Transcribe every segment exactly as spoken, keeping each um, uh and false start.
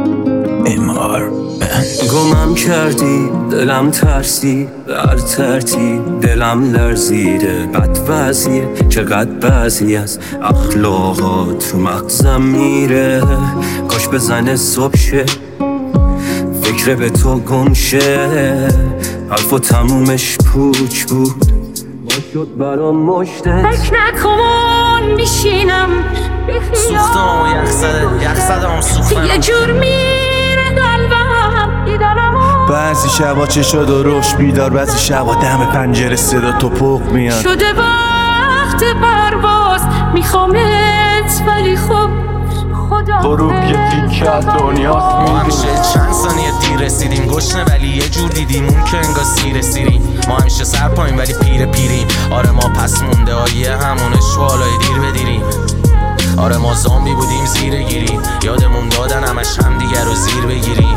امار گمم کردی دلم ترسی هر ترتی دلم لرزیده بد وضعیه چقدر بعضی از اخلاقات تو مغزم میره کاش بزنه صبح شه فکر به تو گم شه حرف و تمومش پوچ بود با شد برام مشتت فکر نکن میشینم سوختم و یخ زده یخ زدم سوختم یه جور میره قلبم دیدنمو بعضی شبا چشا دروش بیدار بعضی شبا دم پنجره صدا توپق میاد شده وقت پرواز میخوامت ولی خب خدا غروب یه تیکه از دنیاست ما همیشه چند ثانیه دیر رسیدیم گشنه ولی یه جور دیدیم اون که انگار سیر سیریم ما همیشه سر پایین ولی پیر پیریم آره ما پس مونده آیه همونش والای دیر بدیریم آره ما زامبی بودیم زیر گیری یادمون دادن همش هم دیگر رو زیر بگیریم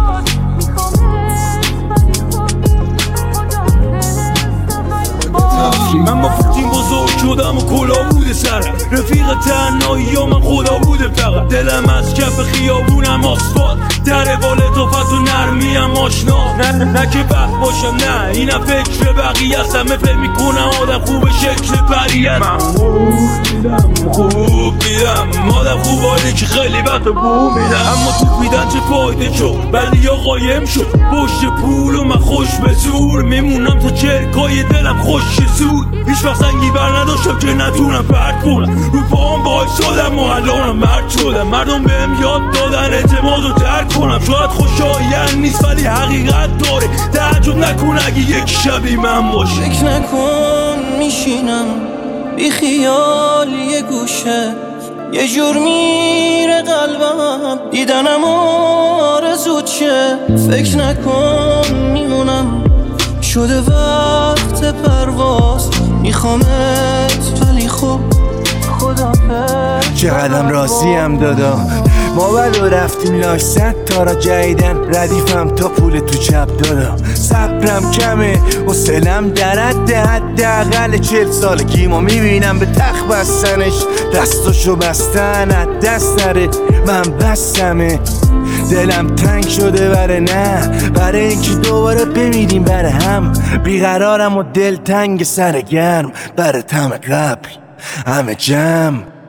من با پوتین بزرگ شدم و کلا بوده سرم رفیق تنهایی یا من خدا بوده فقط دلم از کف خیابونم آسفالت در بالت و فت و نرمیم آشنا نه نه که بد باشم نه اینم فکر بقیه است همه فکر میکنم آدم خوب شکل پریت من خوب میدم خوب میدم آدم خوب حالی که خیلی وقت بو میدم اما تو میدن چه فایده شد بعدی یا قایم شد پشت پول و من خوش به زور میمونم تا چرکای دلم خوش زود هیچ وقت سنگی بر نداشتم که نتونم پرد کنم رو پاهم باعث شدم و الانم مرد شدم مردم بهم یاد دادن اعتماد رو ترک کنم شاید خوشایند نیست ولی حقیقت داره تعجب نکن اگه یک شبی من باشه فکر نکن میشینم بی خیال یه گوشه یه جور میره قلبم دیدنم آرزوت شه فکر نکن میمونم شده وقت پرواز میخوامت ولی خب خدافظ چقدرم راضیم دادا ما ولو رفتیم لاش صد تا را جدیدن ردیفم تا پول تو چپ دادا صبرم کمه و سلم درد حداقل چل سالگی ما میبینم به تخت بستنش دستاشو بستن از دست نره من بستمه دلم تنگ شده بره نه برای اینکه دوباره بمیریم بره هم بیقرارم و دل تنگ سر گرم بره تم قبل همه جمع